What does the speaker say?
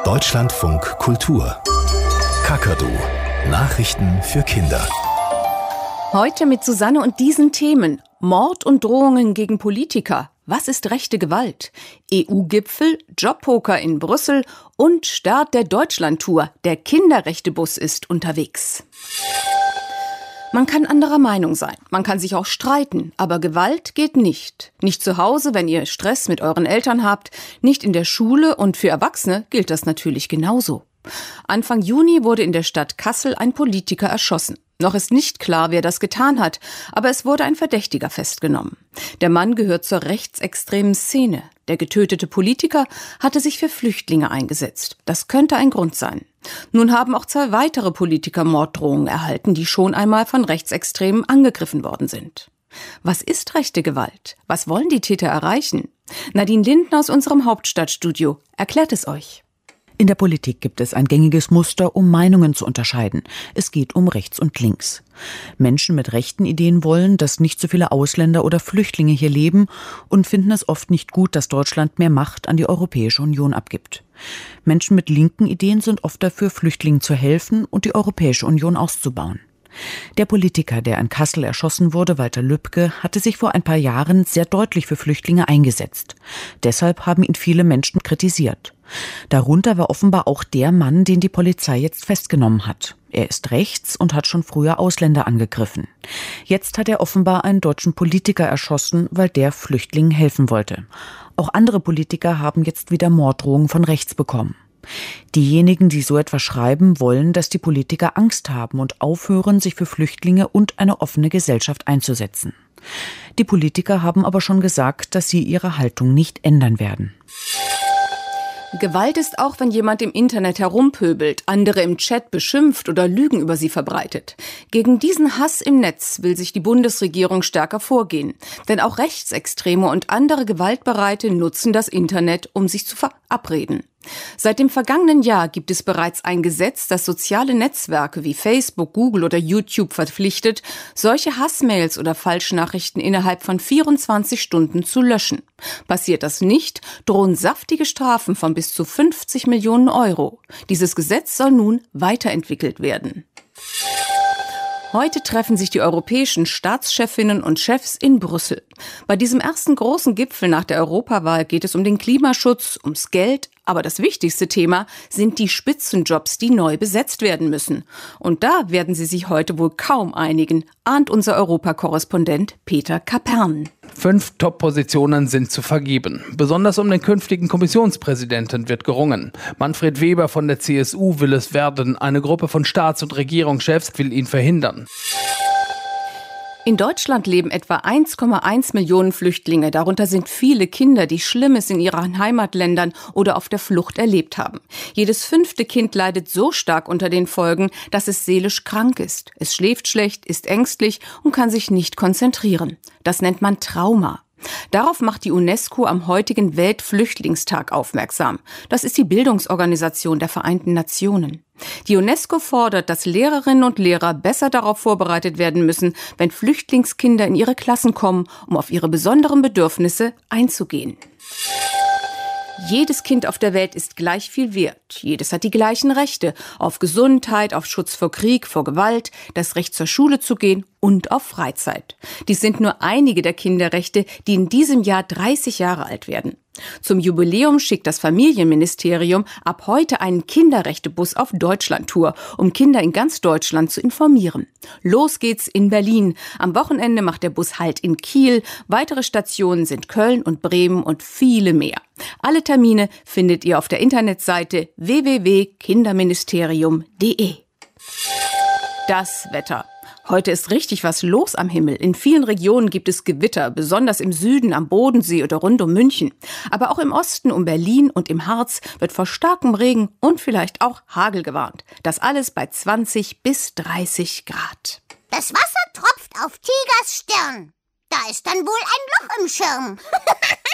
Deutschlandfunk Kultur. Kakadu. Nachrichten für Kinder. Heute mit Susanne und diesen Themen. Mord und Drohungen gegen Politiker. Was ist rechte Gewalt? EU-Gipfel, Jobpoker in Brüssel und Start der Deutschlandtour. Der Kinderrechtebus ist unterwegs. Man kann anderer Meinung sein, man kann sich auch streiten, aber Gewalt geht nicht. Nicht zu Hause, wenn ihr Stress mit euren Eltern habt, nicht in der Schule und für Erwachsene gilt das natürlich genauso. Anfang Juni wurde in der Stadt Kassel ein Politiker erschossen. Noch ist nicht klar, wer das getan hat, aber es wurde ein Verdächtiger festgenommen. Der Mann gehört zur rechtsextremen Szene. Der getötete Politiker hatte sich für Flüchtlinge eingesetzt. Das könnte ein Grund sein. Nun haben auch 2 weitere Politiker Morddrohungen erhalten, die schon einmal von Rechtsextremen angegriffen worden sind. Was ist rechte Gewalt? Was wollen die Täter erreichen? Nadine Linden aus unserem Hauptstadtstudio erklärt es euch. In der Politik gibt es ein gängiges Muster, um Meinungen zu unterscheiden. Es geht um rechts und links. Menschen mit rechten Ideen wollen, dass nicht so viele Ausländer oder Flüchtlinge hier leben und finden es oft nicht gut, dass Deutschland mehr Macht an die Europäische Union abgibt. Menschen mit linken Ideen sind oft dafür, Flüchtlingen zu helfen und die Europäische Union auszubauen. Der Politiker, der in Kassel erschossen wurde, Walter Lübcke, hatte sich vor ein paar Jahren sehr deutlich für Flüchtlinge eingesetzt. Deshalb haben ihn viele Menschen kritisiert. Darunter war offenbar auch der Mann, den die Polizei jetzt festgenommen hat. Er ist rechts und hat schon früher Ausländer angegriffen. Jetzt hat er offenbar einen deutschen Politiker erschossen, weil der Flüchtlingen helfen wollte. Auch andere Politiker haben jetzt wieder Morddrohungen von rechts bekommen. Diejenigen, die so etwas schreiben, wollen, dass die Politiker Angst haben und aufhören, sich für Flüchtlinge und eine offene Gesellschaft einzusetzen. Die Politiker haben aber schon gesagt, dass sie ihre Haltung nicht ändern werden. Gewalt ist auch, wenn jemand im Internet herumpöbelt, andere im Chat beschimpft oder Lügen über sie verbreitet. Gegen diesen Hass im Netz will sich die Bundesregierung stärker vorgehen. Denn auch Rechtsextreme und andere Gewaltbereite nutzen das Internet, um sich zu verabreden. Seit dem vergangenen Jahr gibt es bereits ein Gesetz, das soziale Netzwerke wie Facebook, Google oder YouTube verpflichtet, solche Hassmails oder Falschnachrichten innerhalb von 24 Stunden zu löschen. Passiert das nicht, drohen saftige Strafen von bis zu 50 Millionen Euro. Dieses Gesetz soll nun weiterentwickelt werden. Heute treffen sich die europäischen Staatschefinnen und Chefs in Brüssel. Bei diesem ersten großen Gipfel nach der Europawahl geht es um den Klimaschutz, ums Geld, aber das wichtigste Thema sind die Spitzenjobs, die neu besetzt werden müssen. Und da werden sie sich heute wohl kaum einigen, ahnt unser Europakorrespondent Peter Kapern. 5 Top-Positionen sind zu vergeben. Besonders um den künftigen Kommissionspräsidenten wird gerungen. Manfred Weber von der CSU will es werden. Eine Gruppe von Staats- und Regierungschefs will ihn verhindern. In Deutschland leben etwa 1,1 Millionen Flüchtlinge. Darunter sind viele Kinder, die Schlimmes in ihren Heimatländern oder auf der Flucht erlebt haben. Jedes 5. Kind leidet so stark unter den Folgen, dass es seelisch krank ist. Es schläft schlecht, ist ängstlich und kann sich nicht konzentrieren. Das nennt man Trauma. Darauf macht die UNESCO am heutigen Weltflüchtlingstag aufmerksam. Das ist die Bildungsorganisation der Vereinten Nationen. Die UNESCO fordert, dass Lehrerinnen und Lehrer besser darauf vorbereitet werden müssen, wenn Flüchtlingskinder in ihre Klassen kommen, um auf ihre besonderen Bedürfnisse einzugehen. Jedes Kind auf der Welt ist gleich viel wert. Jedes hat die gleichen Rechte auf Gesundheit, auf Schutz vor Krieg, vor Gewalt, das Recht zur Schule zu gehen und auf Freizeit. Dies sind nur einige der Kinderrechte, die in diesem Jahr 30 Jahre alt werden. Zum Jubiläum schickt das Familienministerium ab heute einen Kinderrechtebus auf Deutschlandtour, um Kinder in ganz Deutschland zu informieren. Los geht's in Berlin. Am Wochenende macht der Bus Halt in Kiel. Weitere Stationen sind Köln und Bremen und viele mehr. Alle Termine findet ihr auf der Internetseite www.kinderministerium.de. Das Wetter. Heute ist richtig was los am Himmel. In vielen Regionen gibt es Gewitter, besonders im Süden, am Bodensee oder rund um München. Aber auch im Osten, um Berlin und im Harz wird vor starkem Regen und vielleicht auch Hagel gewarnt. Das alles bei 20 bis 30 Grad. Das Wasser tropft auf Tigers Stirn. Da ist dann wohl ein Loch im Schirm.